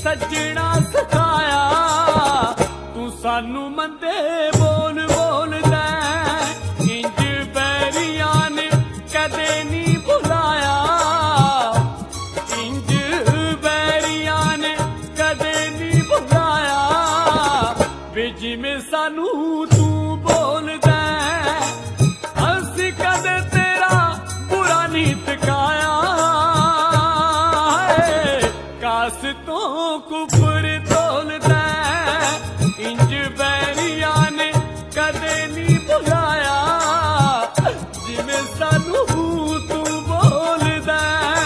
सजना सिखाया तू सानू मंदे बोल बोलदा इंज बैरियां ने कदे नहीं भुलाया इंज बैरियां ने कदे नहीं भुलाया वे जिवें सानू तू बोलदा असीं कदे तेरा बुरा नहीं तकाया कास तो कुफर तोलदा इंज बैरियां ने कदे नहीं भुलाया जिवें सानू तू बोलदा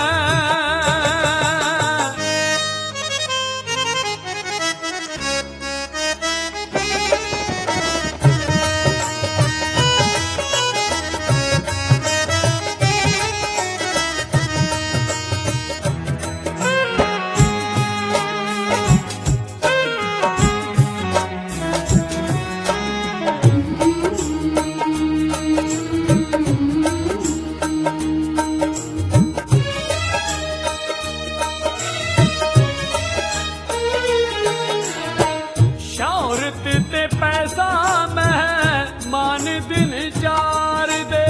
शौहरत ते पैसा मैं मान दिन चार दे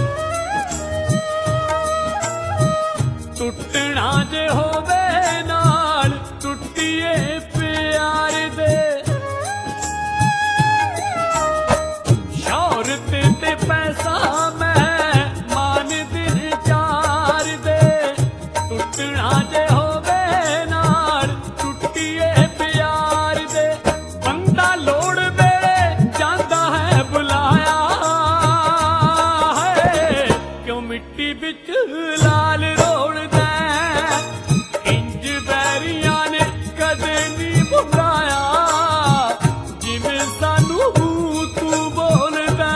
टुटना जे होवे नाल टुटिए प्यार दे शौहरत ते पैसा मैं मान दिन चार दे टुटना जे होवे नाल टुटिए प्यार दे बंदा लोड़ वेले जांदा है बुलाया है क्यों मिट्टी विच लाल रोलदा इंज बैरियां ने कदे नहीं भुलाया जिवें सानू तू बोलदा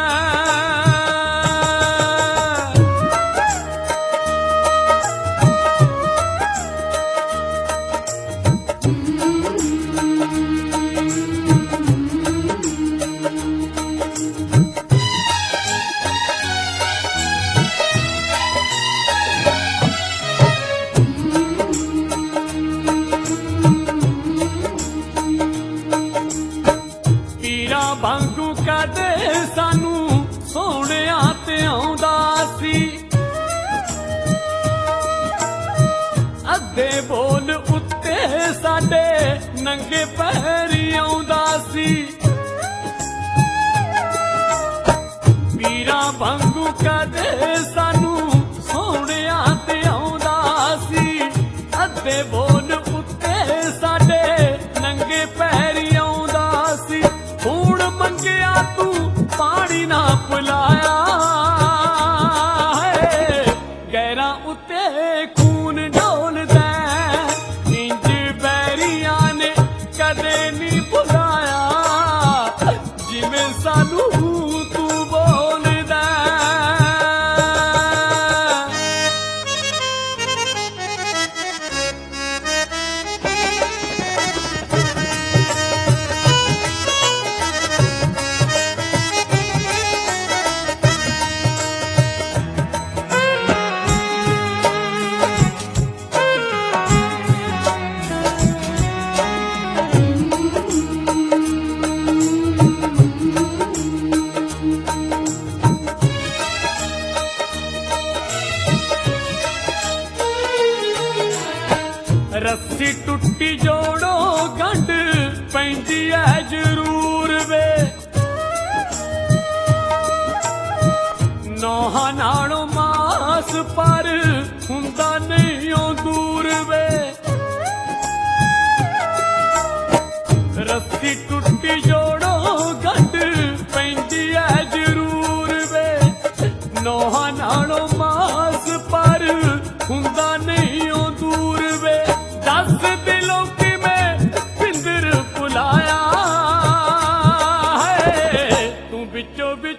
पीरा वांगू कदे सानू सोहणिया ते आउंदा सी अद्धे बोल उत्ते साडे नंगे पैरी आउंदा सी पीरा वांगू कदे सानू सोहणिया ते आउंदा सी अद्धे बोल उत्ते साडे नंगे पैरी आउंदा सी हुण मंगिया तू पानी ना पिलाया गैरा उत्ते खून डोलदा इंज बैरियां ने कदे नहीं भुलाया जिवें सानू तू बोलदा रस्सी टुट्टी जोड़ो गंढ पैंदी है जरूर वे नौहां नालों मास पर हुंदा नहीं ओ दूर वे रस्सी टुट्टी जोड़ो गंढ पैंदी है जरूर वे नौहां नालों मास पर हुंदा नहीं ओ दूर वे दस दिलों की मैं पिंदर बुलाया है तू बिचो